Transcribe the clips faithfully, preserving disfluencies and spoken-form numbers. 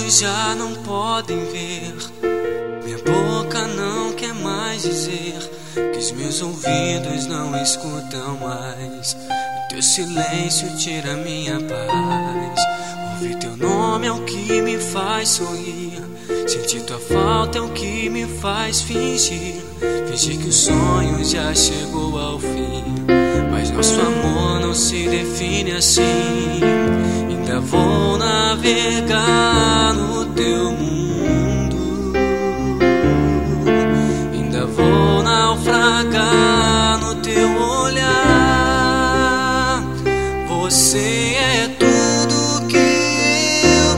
olhos já não podem ver, minha boca não quer mais dizer, que os meus ouvidos não escutam mais. O teu silêncio tira minha paz. Ouvir teu nome é o que me faz sorrir, sentir tua falta é o que me faz fingir, fingir que o sonho já chegou ao fim. Mas nosso amor não se define assim. Ainda vou navegar no teu mundo, ainda vou naufragar no teu olhar. Você é tudo que eu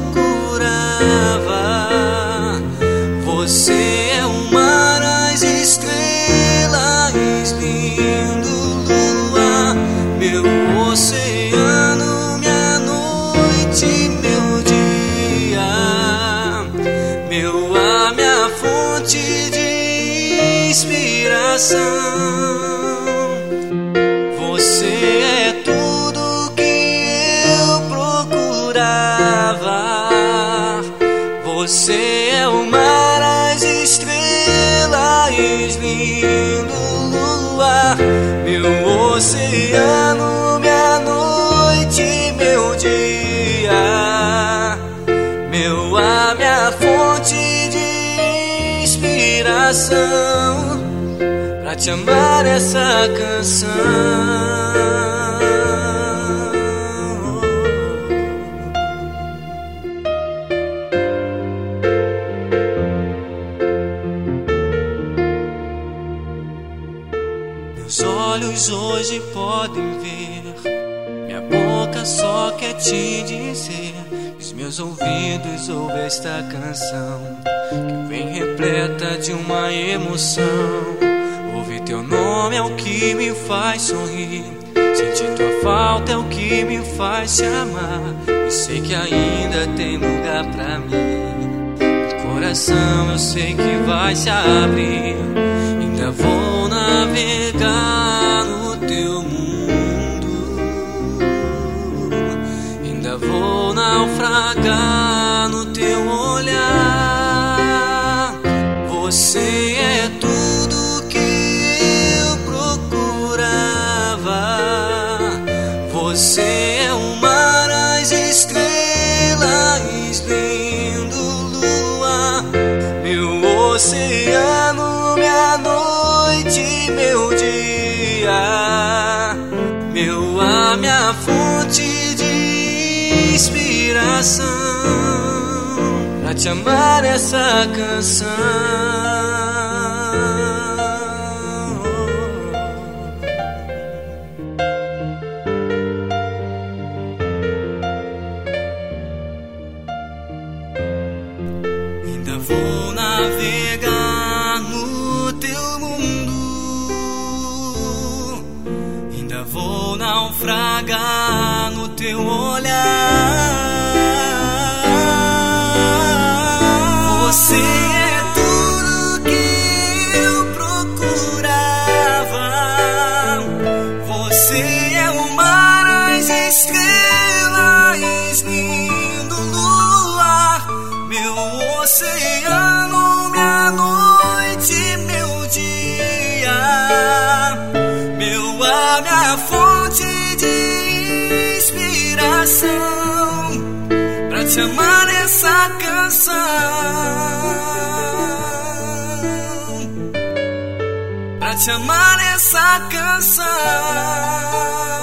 procurava. Você é o mar, as estrelas, lindo luar, meu oceano, minha noite, meu dia, meu ar, minha fonte de inspiração. Você é tudo que eu procurava. Você é o mar, as estrelas, lindo luar, meu oceano, minha noite, meu dia, meu ar, minha fonte de inspiração, pra te amar essa canção. Meus olhos hoje podem ver, minha boca só quer te dizer, os meus ouvidos ouvem esta canção, que vem repleta de uma emoção. Ouvir teu nome é o que me faz sorrir, sentir tua falta é o que me faz te amar. E sei que ainda tem lugar pra mim, o coração eu sei que vai se abrir. Ainda vou navegar no teu mundo, ainda vou naufragar no teu olhar. Você é tudo que eu procurava. Você é o mar, as estrelas, lindo luar, meu oceano, minha noite, meu dia, meu ar, minha fonte de inspiração, pra te amar essa canção. Ainda vou navegar no teu mundo, ainda vou naufragar no teu olhar. Você é tudo que eu procurava. Você é o mar, as estrelas, lindo luar, meu oceano, minha noite, meu dia, meu ar, minha fonte de inspiração, pra te amar essa canção, pra te amar essa canção.